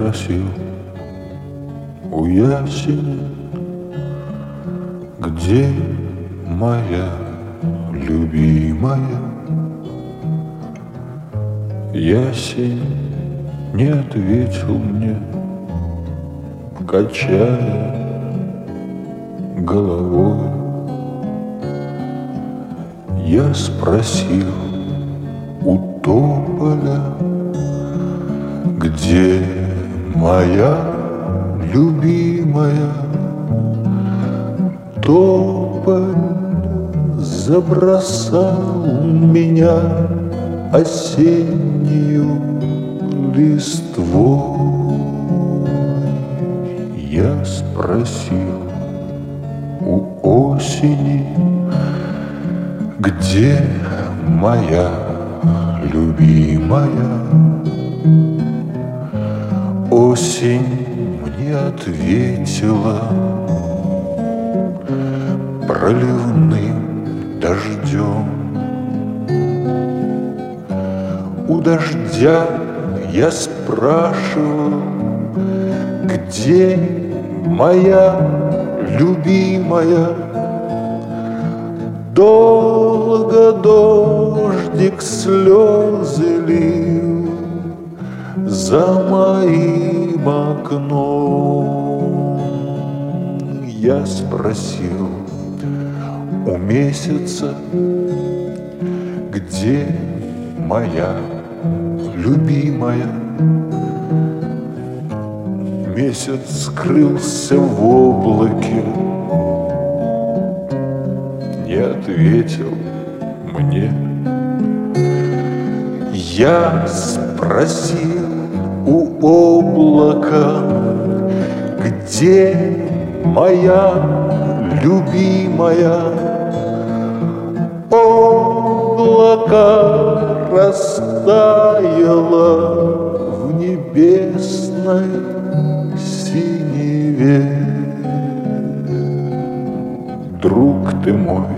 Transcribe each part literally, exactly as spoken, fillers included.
спросил у ясени, где моя любимая. Ясень не ответил мне, качая головой. Я спросил у тополя, где моя любимая. Тополь забросал меня осеннюю листвой. Я спросил у осени, где моя любимая. Осень мне ответила проливным дождем. У дождя я спрашивал, где моя любимая. Долго дождик слезы лил за моим окном. Я спросил у месяца, где моя любимая. Месяц скрылся в облаке, не ответил мне. Я спросил у облака, где моя любимая. Облако растаяло в небесной синеве. Друг ты мой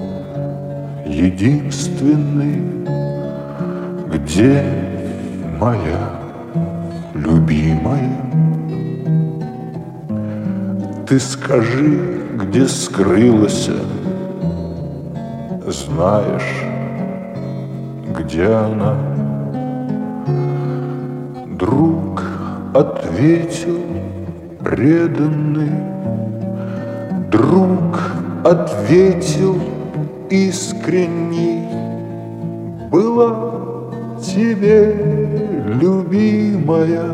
единственный, где моя любимая. Ты скажи, где скрылась, знаешь, где она? Друг ответил преданный, друг ответил искренний. Была тебе любимая,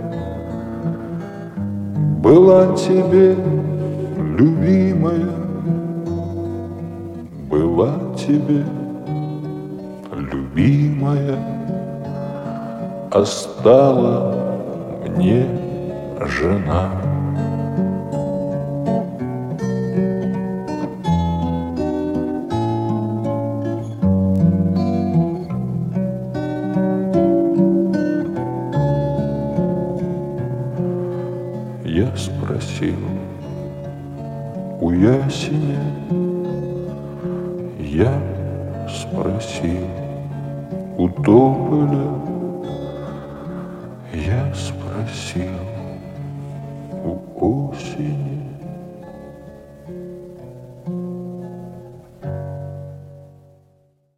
была тебе любимая, была тебе любимая, а стала мне жена. Я спросил у ясеня, я спросил у тополя, я спросил у осени.